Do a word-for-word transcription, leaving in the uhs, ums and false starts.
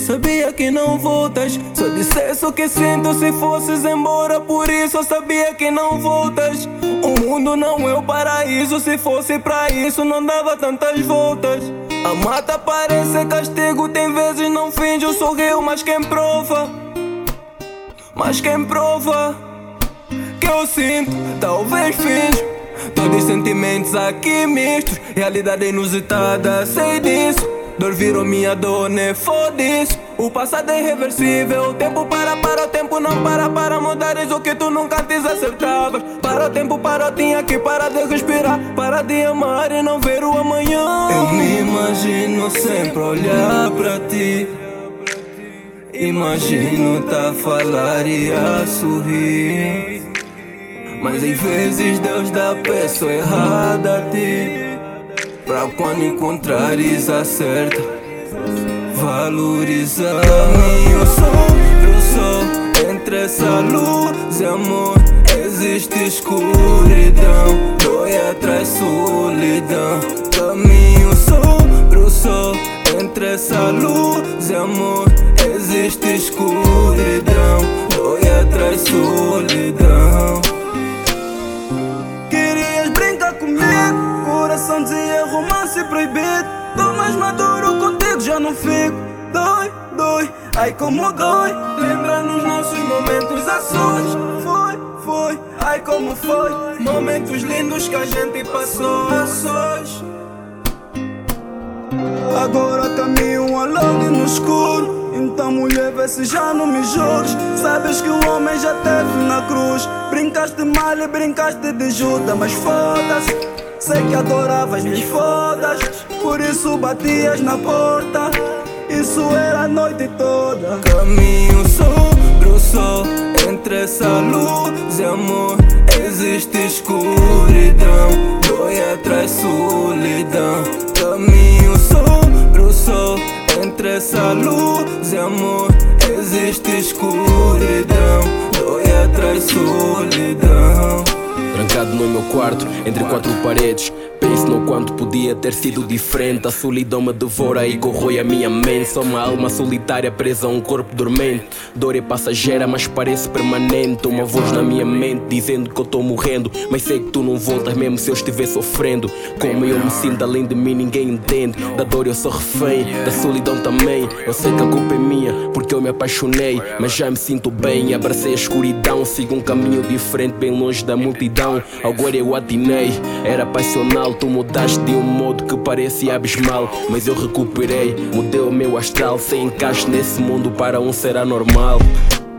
sabia que não voltas. Se eu dissesse o que sinto se fosses embora, por isso eu sabia que não voltas. O mundo não é o paraíso, se fosse pra isso não dava tantas voltas. A mata parece castigo, tem vezes não finge o sorriso, mas quem prova, mas quem prova que eu sinto, talvez finjo. Todos os sentimentos aqui mistos, realidade inusitada, sei disso. Dor virou minha dor, né? Foda-se. O passado é irreversível. O tempo para, para, o tempo não para. Para mudares o que tu nunca antes acertavas. Para o tempo, para, tinha que parar de respirar. Para de amar e não ver o amanhã. Eu me imagino sempre olhar pra ti. Imagino tá a falar e a sorrir. Mas às vezes Deus dá a pessoa errada a ti. Pra quando encontrares a certa, valorizar. Eu sou, eu sou entre essa luz e amor. Existe escuridão, dói atrás solidão. Caminho sobre o sol, entre essa luz e amor. Existe escuridão, dói atrás solidão. Querias brincar comigo, coração dizia romance proibido. Tô mais maduro contigo, já não fico. Dói, dói, ai como dói. Lembra nos nossos momentos a sós. Foi, foi, ai como foi. Momentos lindos que a gente passou a sós. Agora caminho alone no escuro. Então mulher, vê se já não me julgues. Sabes que o homem já teve na cruz. Brincaste mal e brincaste de Judas, mas foda-se. Sei que adoravas minhas fodas, por isso batias na porta. Isso era a noite toda. Caminho sobre o sol, entre essa luz e amor. Existe escuridão, dói atrás solidão. Caminho sobre o sol, entre essa luz e amor. Existe escuridão, dói atrás solidão. Trancado no meu quarto, entre quatro paredes. Penso no quanto podia ter sido diferente. A solidão me devora e corrói a minha mente. Sou uma alma solitária presa a um corpo dormente. Dor é passageira, mas parece permanente. Uma voz na minha mente dizendo que eu tô morrendo, mas sei que tu não voltas mesmo se eu estiver sofrendo. Como eu me sinto além de mim ninguém entende. Da dor eu sou refém, da solidão também. Eu sei que a culpa é minha, porque eu me apaixonei, mas já me sinto bem. Abracei a escuridão, sigo um caminho diferente, bem longe da multidão. Agora eu atinei, era passional. Tu mudaste de um modo que parecia abismal, mas eu recuperei, mudei o meu astral. Sem encaixe nesse mundo para um ser anormal.